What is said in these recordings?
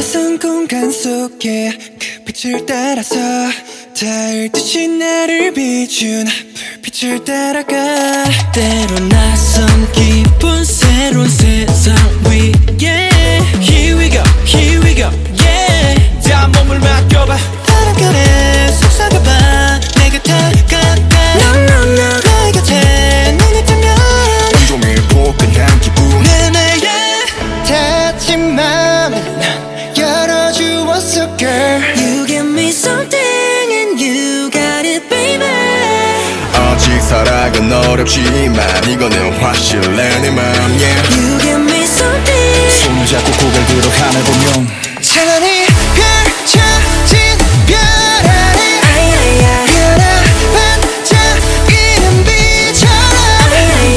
낯선 공간 속에 그 빛을 따라서 닿을 듯이 나를 비춘 불빛을 따라가. 때론 낯선 기분 새로운 세상 위에 Here we go, here we go, yeah. 다 몸을 맡겨봐. 바람결에 속삭여봐. 내가 다가가. No, no, no. 나의 곁에 눈이 뜨면 온종일 포근한 기분. 내내 닫힌 맘을 난 열어주었어 girl. You give me something and you got it baby. 아직 살아간 어렵지만 이거는 확실해 내 맘 yeah. You give me something. 손을 잡고 고개를 들어 하늘 보면 찬란히 펼쳐진 별 아래 별아 반짝이는 빛처럼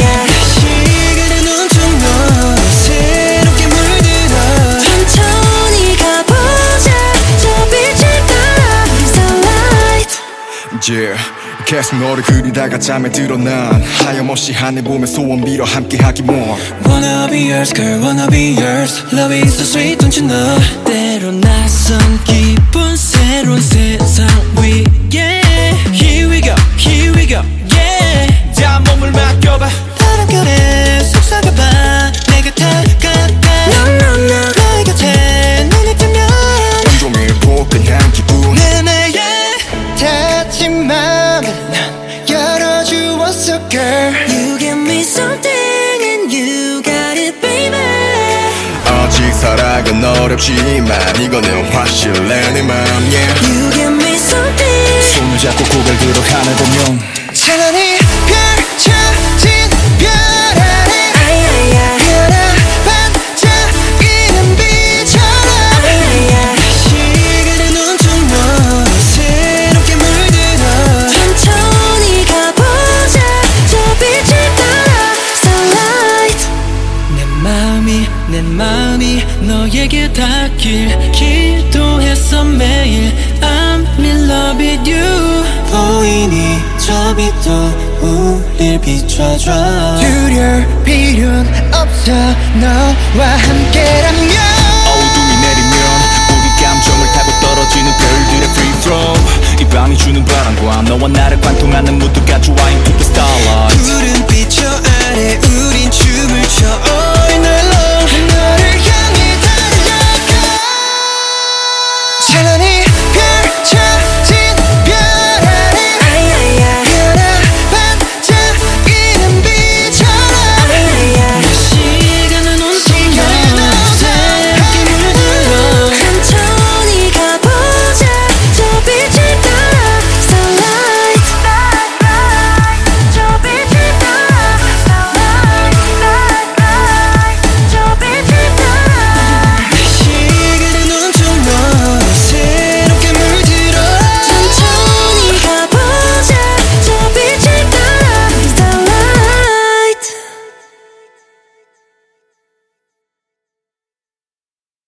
시간은 온통 너를 새롭게 물들어. 천천히 가보자 저 빛을 따라 Starlight yeah. 계속 너를 그리다가 잠에 들어 난 하염없이 하늘 보며 소원 빌어 함께하기 more. Wanna be yours girl wanna be yours. Love is so sweet don't you know. 때론 낯선 기분 새로운 세상 위에 Here we go here we go yeah. 다 몸을 맡겨봐. 바람결에 속삭여봐. 내가 다가가. No no no. 나의 곁에 눈이 뜨면 온종일 포근한 기분. 내내 닫힌 맘을 난 열어주었어 girl. You give me something and you got it baby. 아직 살아간 어렵지만 이거는 확실해 내 맘 yeah. You give me something. 손을 잡고 고개를 들어 하늘 보면 찬란히 펼쳐진 별 아래 별아 반짝이는 빛처럼 시간은 온통 너를 새롭게 물들어. 천천히 가보자 저 빛을 따라 Starlight. 내 마음이 너에게 닿길 기도했어 매일. I'm in love with you. 보이니 저 빛도 우릴 비춰줘. 두려울 필요는 없어 너와 함께라면. 어둠이 내리면 우리 감정을 타고 떨어지는 별들의 free flow. 이 밤이 주는 바람과 너와 나를 관통하는 모두가 좋아 into the starlight. 푸른 빛 저 아래 우린 춤을 춰.